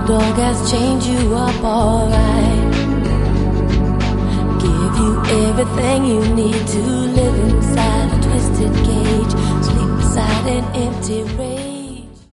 dog has chained you up alright. Give you everything you need to live inside a twisted cage, sleep beside an empty rage.